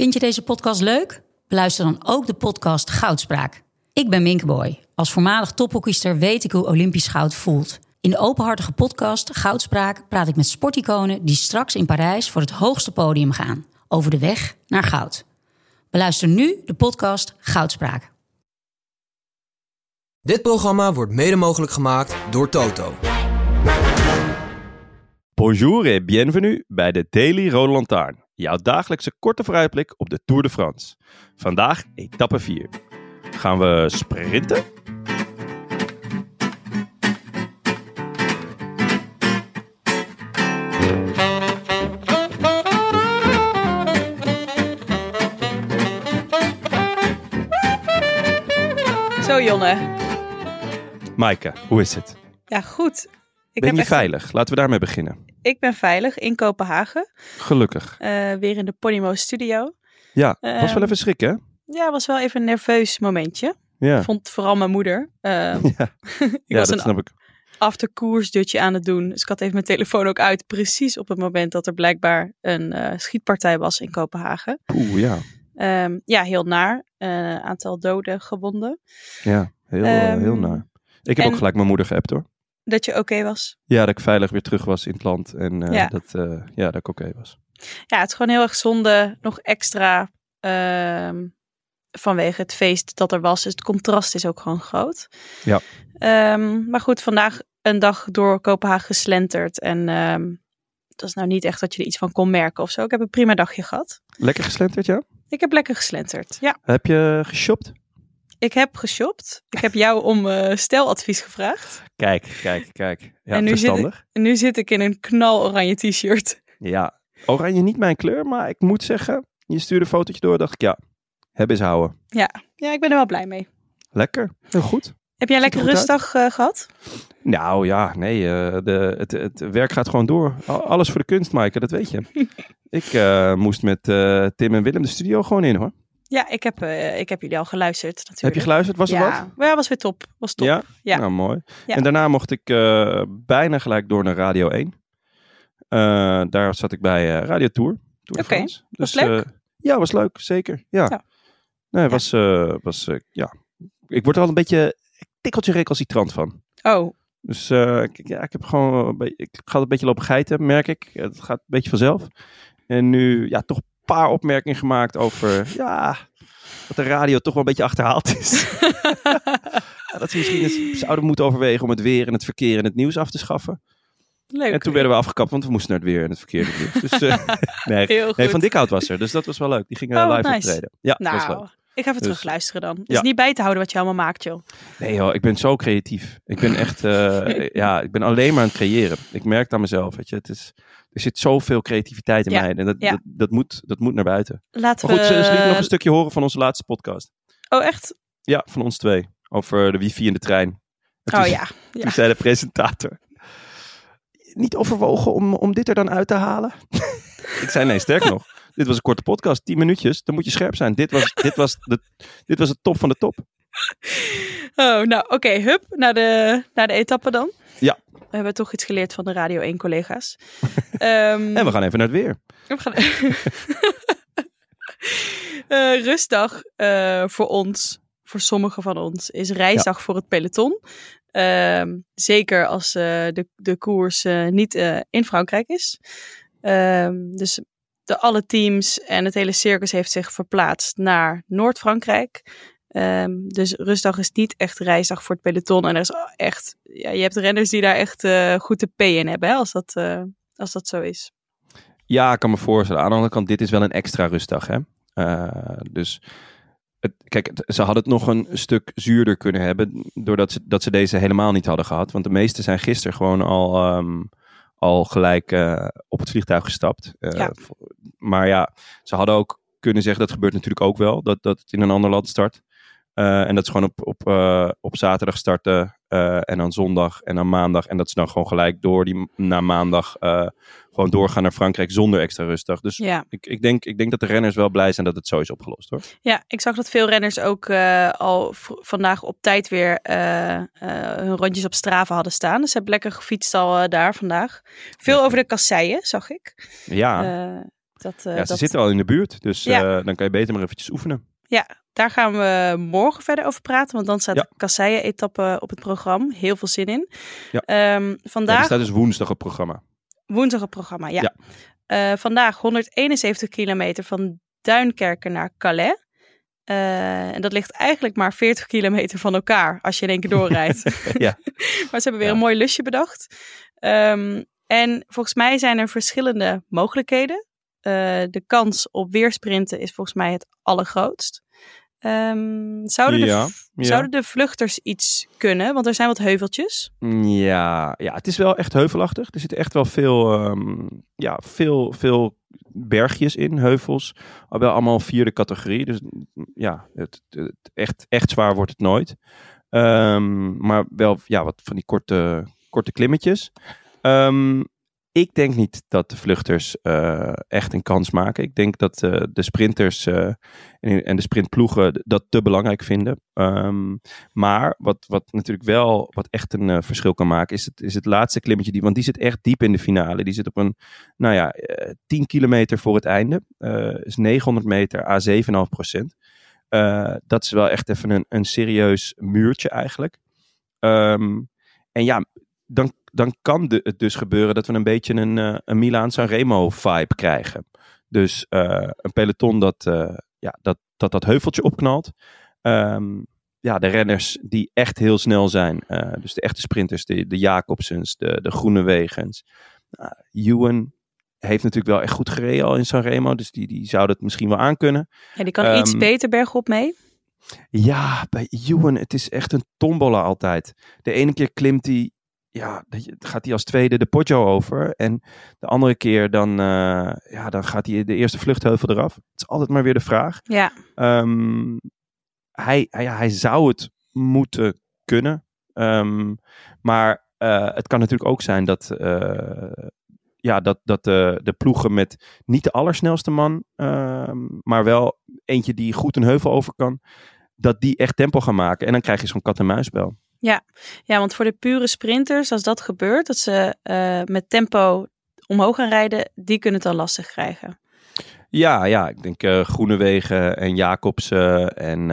Vind je deze podcast leuk? Beluister dan ook de podcast Goudspraak. Ik ben Minke Boy. Als voormalig tophockeyster weet ik hoe Olympisch goud voelt. In de openhartige podcast Goudspraak praat ik met sporticonen die straks in Parijs voor het hoogste podium gaan. Over de weg naar goud. Beluister nu de podcast Goudspraak. Dit programma wordt mede mogelijk gemaakt door Toto. Bonjour et bienvenue bij de Daily Rode Lantaarn. Jouw dagelijkse korte vooruitblik op de Tour de France. Vandaag etappe 4. Gaan we sprinten? Zo Jonne. Maaike, hoe is het? Ja, goed. Ben je veilig? Laten we daarmee beginnen. Ik ben veilig in Kopenhagen. Gelukkig. Weer in de Podimo studio. Ja, was wel even schrik, hè? Ja, was wel even een nerveus momentje. Ja. Vond vooral mijn moeder. Ja, ik was dat snap ik. afterkoersdutje aan het doen. Dus ik had even mijn telefoon ook uit. Precies op het moment dat er blijkbaar een schietpartij was in Kopenhagen. Oeh, ja. Ja, heel naar. Aantal doden, gewonden. Ja, heel naar. Ik heb ook gelijk mijn moeder geappt, hoor. Dat je oké was? Ja, dat ik veilig weer terug was in het land. En dat ik oké was. Ja, het is gewoon heel erg zonde. Nog extra vanwege het feest dat er was. Dus het contrast is ook gewoon groot. Ja. Maar goed, vandaag een dag door Kopenhagen geslenterd. En het was nou niet echt dat je er iets van kon merken of zo. Ik heb een prima dagje gehad. Lekker geslenterd, ja? Ik heb lekker geslenterd, ja. Heb je geshopt? Ik heb geshopt. Ik heb jou om steladvies gevraagd. Kijk. Ja, en nu zit ik in een knaloranje t-shirt. Ja, oranje niet mijn kleur, maar ik moet zeggen, je stuurde een fotootje door, dacht ik, ja, heb eens houden. Ja, ik ben er wel blij mee. Lekker, heel goed. Heb jij een lekker rustdag gehad? Nou ja, nee, het werk gaat gewoon door. Alles voor de kunst, Maaike, dat weet je. Ik moest met Tim en Willem de studio gewoon in, hoor. Ja, ik heb jullie al geluisterd natuurlijk. Heb je geluisterd? Was er wat? Ja, was weer top. Was top. Ja? Nou, mooi. Ja. En daarna mocht ik bijna gelijk door naar Radio 1. Daar zat ik bij Radio Tour. Oké, was leuk? Ja, was leuk, zeker. Ja. Nee, was ik word er al een beetje tikkeltje recalcitrant van. Oh. Dus ik heb gewoon ik ga een beetje lopen geiten, merk ik. Het gaat een beetje vanzelf. En nu toch een paar opmerkingen gemaakt over dat de radio toch wel een beetje achterhaald is. Dat ze misschien eens zouden moeten overwegen om het weer en het verkeer en het nieuws af te schaffen. Leuk. En toen werden we afgekapt, want we moesten naar het weer en het verkeer. Dus, nee, Van Dikhout was er, dus dat was wel leuk. Die ging live optreden. Ja, dat was leuk. Ik ga even terugluisteren dan. Het is niet bij te houden wat je allemaal maakt, joh. Nee joh, ik ben zo creatief. Ik ben echt, ik ben alleen maar aan het creëren. Ik merk het aan mezelf, weet je. Er zit zoveel creativiteit in mij. En dat moet naar buiten. Laten maar goed, ze liet nog een stukje horen van onze laatste podcast. Oh, echt? Ja, van ons twee. Over de wifi in de trein. Toen zei de presentator: niet overwogen om dit er dan uit te halen? Ik zei nee, sterk nog. Dit was een korte podcast, 10 minuutjes. Dan moet je scherp zijn. Dit was het top van de top. Oh, nou oké. Hup, naar de etappe dan. Ja. We hebben toch iets geleerd van de Radio 1 collega's. En we gaan even naar het weer. Rustdag voor ons, voor sommigen van ons, is reisdag voor het peloton. Zeker als de koers niet in Frankrijk is. Dus alle teams en het hele circus heeft zich verplaatst naar Noord-Frankrijk. Dus rustdag is niet echt reisdag voor het peloton. En er is echt, je hebt renners die daar echt goed de P in hebben, hè, als dat zo is. Ja, ik kan me voorstellen. Aan de andere kant, dit is wel een extra rustdag, hè. Dus ze hadden het nog een stuk zuurder kunnen hebben, doordat ze deze helemaal niet hadden gehad. Want de meesten zijn gisteren gewoon al gelijk op het vliegtuig gestapt. Maar ja, ze hadden ook kunnen zeggen, dat gebeurt natuurlijk ook wel, dat het in een ander land start. En dat ze gewoon op zaterdag starten en dan zondag en dan maandag. En dat ze dan gewoon gelijk na maandag gewoon doorgaan naar Frankrijk zonder extra rustdag. Dus ik denk dat de renners wel blij zijn dat het zo is opgelost, hoor. Ja, ik zag dat veel renners ook al vandaag op tijd weer hun rondjes op Strava hadden staan. Dus ze hebben lekker gefietst al daar vandaag. Veel over de kasseien, zag ik. Ja. Ze zitten al in de buurt, dus dan kan je beter maar eventjes oefenen. Ja, daar gaan we morgen verder over praten, want dan staat de kasseien-etappe op het programma. Heel veel zin in. Ja. Vandaag... die staat dus woensdag op programma. Woensdag op programma, ja. Vandaag 171 kilometer van Duinkerken naar Calais. En dat ligt eigenlijk maar 40 kilometer van elkaar als je in één keer doorrijdt. Ja. Maar ze hebben weer een mooi lusje bedacht. En volgens mij zijn er verschillende mogelijkheden. De kans op weersprinten is volgens mij het allergrootst. Zouden de vluchters iets kunnen? Want er zijn wat heuveltjes. Ja, het is wel echt heuvelachtig. Er zitten echt wel veel bergjes in, heuvels. Wel allemaal 4e categorie. Dus ja, echt zwaar wordt het nooit. Maar wel wat van die korte klimmetjes. Ik denk niet dat de vluchters echt een kans maken. Ik denk dat de sprinters en de sprintploegen dat te belangrijk vinden. Maar wat natuurlijk wel wat echt een verschil kan maken is het laatste klimmetje. Want die zit echt diep in de finale. Die zit op een 10 kilometer voor het einde. Is 900 meter à 7,5%. Dat is wel echt even een serieus muurtje eigenlijk. En ja, dan kan het dus gebeuren dat we een beetje een Milaan-Sanremo vibe krijgen. Dus een peloton dat heuveltje opknalt. De renners die echt heel snel zijn. Dus de echte sprinters, de Jacobsens, de Groenewegens. Ewan heeft natuurlijk wel echt goed gereden al in Sanremo. Dus die zou dat misschien wel aankunnen. Ja, die kan iets beter bergop mee. Ja, bij Ewan, het is echt een tombola altijd. De ene keer klimt hij. Ja, gaat hij als tweede de Poggio over. En de andere keer dan gaat hij de eerste vluchtheuvel eraf. Het is altijd maar weer de vraag. Ja. Hij zou het moeten kunnen. Maar het kan natuurlijk ook zijn dat de ploegen met niet de allersnelste man, maar wel eentje die goed een heuvel over kan, dat die echt tempo gaan maken. En dan krijg je zo'n kat-en-muisspel. Ja, want voor de pure sprinters, als dat gebeurt, dat ze met tempo omhoog gaan rijden, die kunnen het dan lastig krijgen. Ja, ik denk Groenewegen en Jacobsen en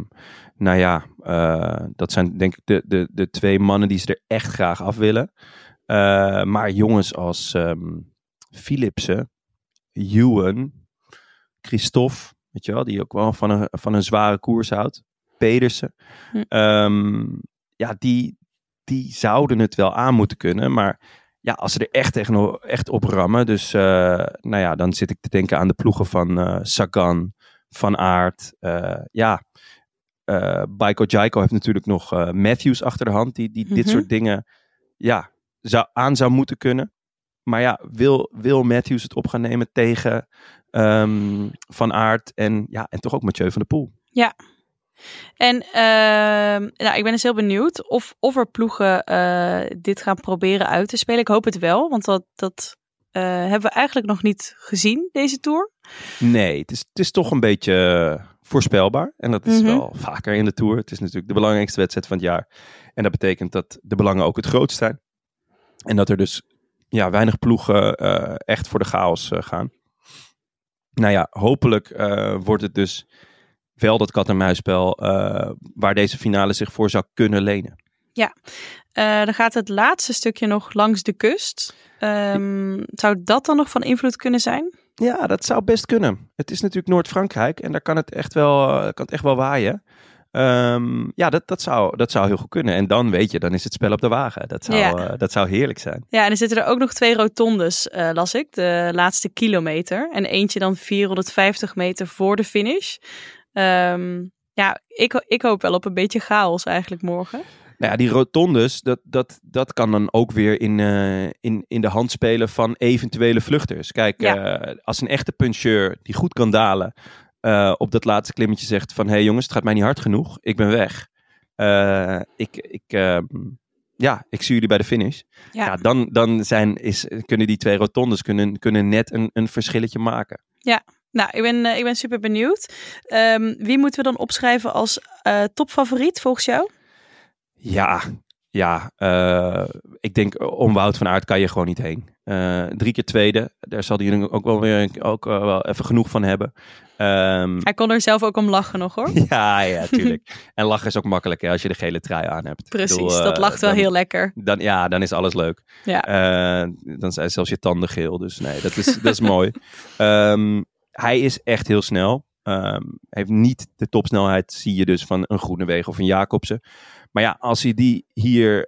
dat zijn denk ik de twee mannen die ze er echt graag af willen. Maar jongens als Philipsen, Ewan, Christophe, weet je wel, die ook wel van een zware koers houdt. Pedersen. Die zouden het wel aan moeten kunnen. Maar ja, als ze er echt op rammen. Dus dan zit ik te denken aan de ploegen van Sagan, Van Aert. Baiko Jaiko heeft natuurlijk nog Matthews achter de hand. Die dit soort dingen zou moeten kunnen. Maar ja, wil Matthews het op gaan nemen tegen Van Aert en toch ook Mathieu van der Poel. Ja. En ik ben dus heel benieuwd of er ploegen dit gaan proberen uit te spelen. Ik hoop het wel, want dat hebben we eigenlijk nog niet gezien, deze Tour. Nee, het is toch een beetje voorspelbaar. En dat is wel vaker in de Tour. Het is natuurlijk de belangrijkste wedstrijd van het jaar. En dat betekent dat de belangen ook het grootst zijn. En dat er dus weinig ploegen echt voor de chaos gaan. Hopelijk wordt het dus wel dat kat-en-muisspel waar deze finale zich voor zou kunnen lenen. Ja, dan gaat het laatste stukje nog langs de kust. Zou dat dan nog van invloed kunnen zijn? Ja, dat zou best kunnen. Het is natuurlijk Noord-Frankrijk en daar kan het echt wel waaien. Dat zou heel goed kunnen. En dan weet je, dan is het spel op de wagen. Dat zou heerlijk zijn. Ja, en er zitten er ook nog 2 rotondes, las ik, de laatste kilometer. En eentje dan 450 meter voor de finish. Ik hoop wel op een beetje chaos eigenlijk morgen. Nou ja, die rotondes, dat kan dan ook weer in de hand spelen van eventuele vluchters. Kijk, als een echte puncheur die goed kan dalen op dat laatste klimmetje zegt van hey jongens, het gaat mij niet hard genoeg, ik ben weg. Ik zie jullie bij de finish. Ja, dan kunnen die 2 rotondes kunnen net een verschilletje maken. Ja. Nou, ik ben super benieuwd. Wie moeten we dan opschrijven als topfavoriet volgens jou? Ja, Ik denk om Wout van Aert kan je gewoon niet heen. 3 keer tweede, daar zal hij ook wel weer wel even genoeg van hebben. Hij kon er zelf ook om lachen nog hoor. Ja, tuurlijk. En lachen is ook makkelijk hè, als je de gele trui aan hebt. Precies, dat lacht wel heel lekker. Dan is alles leuk. Ja. Dan zijn zelfs je tanden geel. Dus nee, dat is mooi. Hij is echt heel snel. Heeft niet de topsnelheid, zie je dus, van een Groenewegen of een Jacobsen. Maar ja, als hij die hier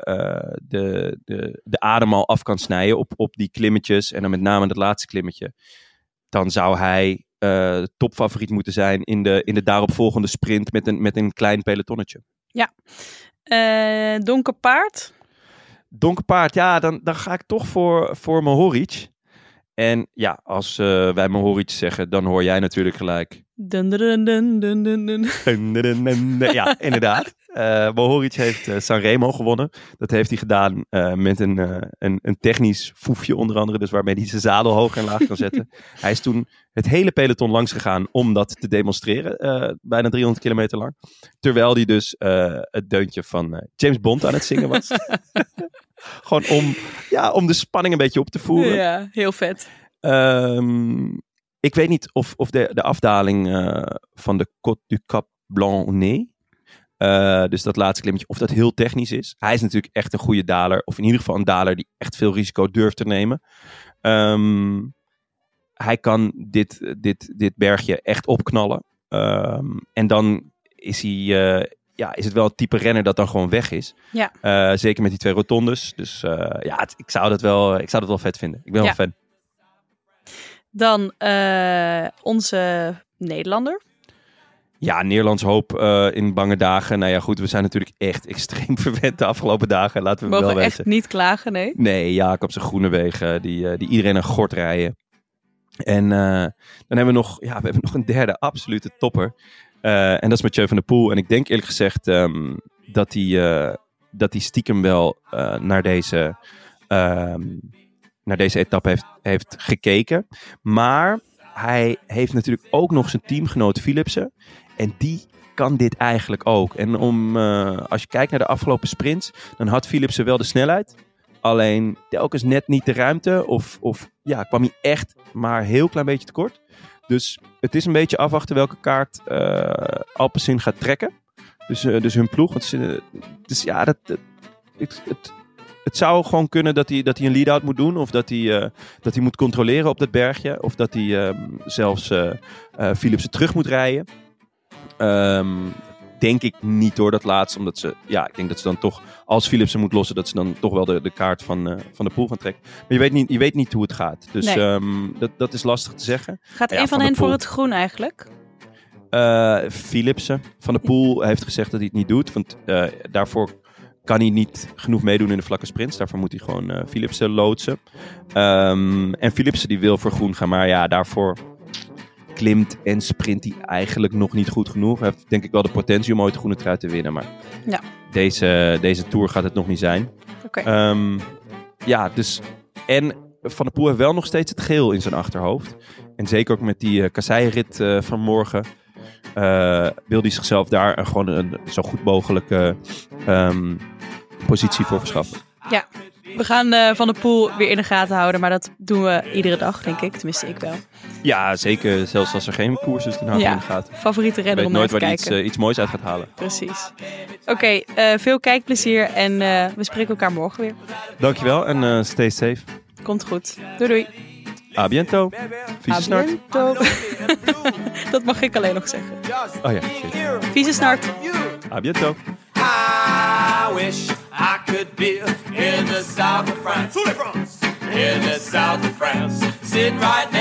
de adem al af kan snijden op die klimmetjes, en dan met name het laatste klimmetje, dan zou hij topfavoriet moeten zijn in de daaropvolgende sprint met een klein pelotonnetje. Ja. Donker paard? Donker paard, ja, dan ga ik toch voor Mohoric. En ja, als wij Mohoric zeggen, dan hoor jij natuurlijk gelijk. Dun, dun, dun, dun, dun, dun. Ja, inderdaad. Mohoric heeft Sanremo gewonnen. Dat heeft hij gedaan met een technisch foefje onder andere. Dus waarmee hij zijn zadel hoog en laag kan zetten. Hij is toen het hele peloton langs gegaan om dat te demonstreren. Bijna 300 kilometer lang. Terwijl hij dus het deuntje van James Bond aan het zingen was. Gewoon om de spanning een beetje op te voeren. Ja, heel vet. Ik weet niet of de afdaling van de Côte du Cap Blanc-Nez, dus dat laatste klimmetje, of dat heel technisch is. Hij is natuurlijk echt een goede daler, of in ieder geval een daler die echt veel risico durft te nemen. Hij kan dit bergje echt opknallen. En dan is hij... is het wel het type renner dat dan gewoon weg is. Ja. Zeker met die 2 rotondes. Dus ik zou dat wel vet vinden. Ik ben wel fan. Dan onze Nederlander. Ja, Nederlands hoop in bange dagen. Nou ja, goed, we zijn natuurlijk echt extreem verwend de afgelopen dagen. Laten we mogen wel weten. Echt niet klagen, nee? Nee, Jacobsen, Groenewegen, die iedereen een gort rijden. En dan hebben we nog een derde absolute topper. En dat is Mathieu van der Poel. En ik denk eerlijk gezegd dat hij stiekem wel naar deze etappe heeft gekeken. Maar hij heeft natuurlijk ook nog zijn teamgenoot Philipsen. En die kan dit eigenlijk ook. En als je kijkt naar de afgelopen sprints, dan had Philipsen wel de snelheid. Alleen telkens net niet de ruimte. Of kwam hij echt maar een heel klein beetje tekort. Dus het is een beetje afwachten welke kaart Alpecin gaat trekken. Dus hun ploeg. Het zou gewoon kunnen dat hij een lead-out moet doen. Of dat hij moet controleren op dat bergje. Of dat hij zelfs Philipsen terug moet rijden. Denk ik niet hoor, dat laatste. Omdat ik denk dat ze dan toch, als Philipsen moet lossen, dat ze dan toch wel de kaart van de Poel gaan trekken. Maar je weet niet hoe het gaat. Dus nee. Dat is lastig te zeggen. Gaat een van hen voor het groen eigenlijk? Philipsen. Van der Poel heeft gezegd dat hij het niet doet. Want daarvoor kan hij niet genoeg meedoen in de vlakke sprints. Daarvoor moet hij gewoon Philipsen loodsen. En Philipsen die wil voor groen gaan. Maar ja, daarvoor klimt en sprint hij eigenlijk nog niet goed genoeg. Hij heeft denk ik wel de potentie om ooit de groene trui te winnen. Maar ja. Deze Tour gaat het nog niet zijn. Okay. Dus... En Van der Poel heeft wel nog steeds het geel in zijn achterhoofd. En zeker ook met die kasseirit van morgen... wil hij zichzelf daar gewoon een zo goed mogelijke positie voor verschaffen. Ja, we gaan Van der Poel weer in de gaten houden. Maar dat doen we iedere dag, denk ik. Tenminste, ik wel. Ja, zeker. Zelfs als er geen koers is, dan houden we in de gaten. Favoriete renner om naar te kijken. Ik weet nooit waar hij iets moois uit gaat halen. Precies. Oké, veel kijkplezier en we spreken elkaar morgen weer. Dankjewel en stay safe. Komt goed. Doei doei. A biento. Vieze snart. Dat mag ik alleen nog zeggen. Oh ja, shit. Vieze snart. A biento. I wish I could be in the south of France. In the south of France. Sitting right